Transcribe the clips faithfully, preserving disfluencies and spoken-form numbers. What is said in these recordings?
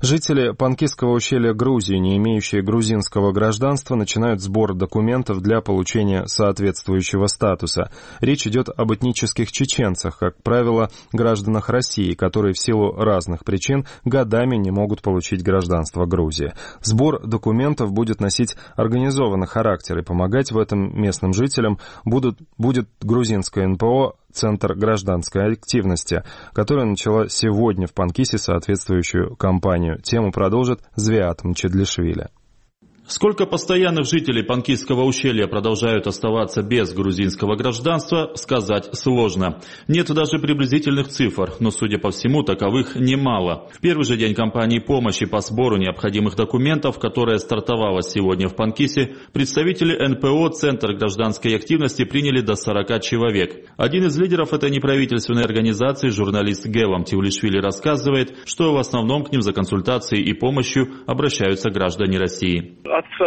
Жители Панкисского ущелья Грузии, не имеющие грузинского гражданства, начинают сбор документов для получения соответствующего статуса. Речь идет об этнических чеченцах, как правило, гражданах России, которые в силу разных причин годами не могут получить гражданство Грузии. Сбор документов будет носить организованный характер, и помогать в этом местным жителям будут, будет грузинское эн пэ о «Центр гражданской активности», которая начала сегодня в Панкисе соответствующую кампанию. Тему продолжит Звиат Мчедлишвили. Сколько постоянных жителей Панкисского ущелья продолжают оставаться без грузинского гражданства, сказать сложно. Нет даже приблизительных цифр, но, судя по всему, таковых немало. В первый же день кампании помощи по сбору необходимых документов, которая стартовала сегодня в Панкисе, представители эн пэ о «Центр гражданской активности» приняли до сорока человек. Один из лидеров этой неправительственной организации, журналист Гевам Тивлишвили, рассказывает, что в основном к ним за консультацией и помощью обращаются граждане России.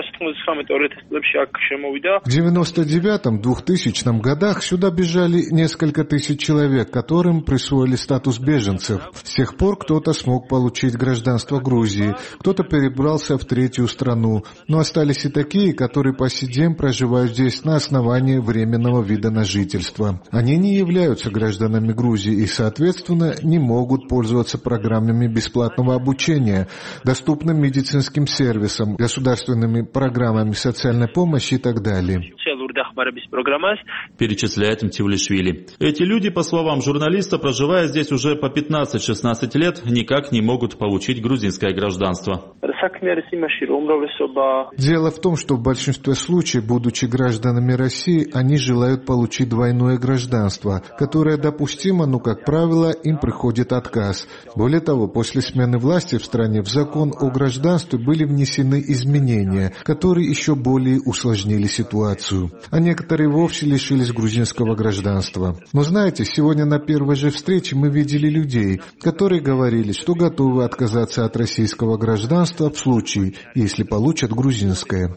В девяносто девятом — двухтысячном годах сюда бежали несколько тысяч человек, которым присвоили статус беженцев. С тех пор кто-то смог получить гражданство Грузии, кто-то перебрался в третью страну, но остались и такие, которые по сей день проживают здесь на основании временного вида на жительство. Они не являются гражданами Грузии и, соответственно, не могут пользоваться программами бесплатного обучения, доступным медицинским сервисом, государственными программами социальной помощи и так далее. Перечисляет Мтивлишвили. Эти люди, по словам журналиста, проживая здесь уже по пятнадцать-шестнадцать лет, никак не могут получить грузинское гражданство. Дело в том, что в большинстве случаев, будучи гражданами России, они желают получить двойное гражданство, которое допустимо, но, как правило, им приходит отказ. Более того, после смены власти в стране в закон о гражданстве были внесены изменения, которые еще более усложнили ситуацию. А некоторые вовсе лишились грузинского гражданства. Но знаете, сегодня на первой же встрече мы видели людей, которые говорили, что готовы отказаться от российского гражданства в случае, если получат грузинское.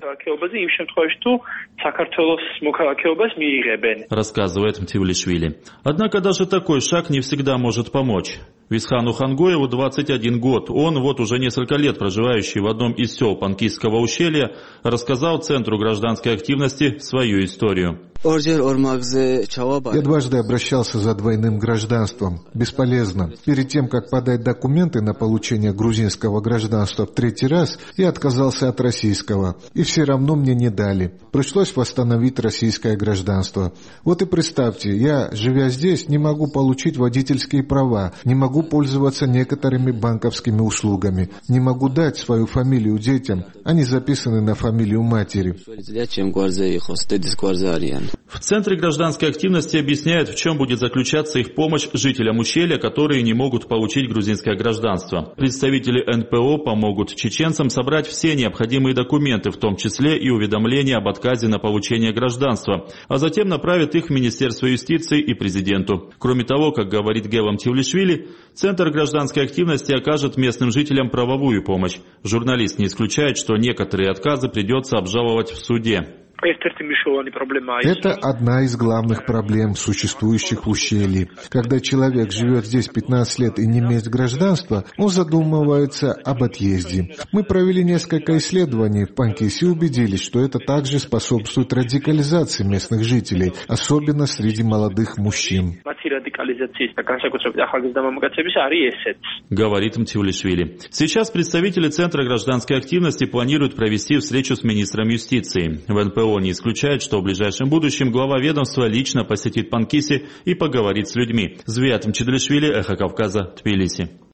Рассказывает Мтивлишвили. Однако даже такой шаг не всегда может помочь. Висхану Хангоеву двадцать один год. Он, вот уже несколько лет проживающий в одном из сел Панкисского ущелья, рассказал Центру гражданской активности свою историю. Я дважды обращался за двойным гражданством. Бесполезно. Перед тем, как подать документы на получение грузинского гражданства в третий раз, я отказался от российского. И все равно мне не дали. Пришлось восстановить российское гражданство. Вот и представьте, я, живя здесь, не могу получить водительские права, не могу пользоваться некоторыми банковскими услугами, не могу дать свою фамилию детям, они записаны на фамилию матери. В Центре гражданской активности объясняют, в чем будет заключаться их помощь жителям ущелья, которые не могут получить грузинское гражданство. Представители эн пэ о помогут чеченцам собрать все необходимые документы, в том числе и уведомления об отказе на получение гражданства, а затем направят их в Министерство юстиции и президенту. Кроме того, как говорит Гевам Тивлишвили, Центр гражданской активности окажет местным жителям правовую помощь. Журналист не исключает, что некоторые отказы придется обжаловать в суде. Это одна из главных проблем, существующих в ущелье. Когда человек живет здесь пятнадцать лет и не имеет гражданства, он задумывается об отъезде. Мы провели несколько исследований в Панкисе и убедились, что это также способствует радикализации местных жителей, особенно среди молодых мужчин. Говорит Мтивлишвили. Сейчас представители Центра гражданской активности планируют провести встречу с министром юстиции. В эн пэ о не исключает, что в ближайшем будущем глава ведомства лично посетит Панкиси и поговорит с людьми. Звиат Мчедлишвили, Эхо Кавказа, Тбилиси.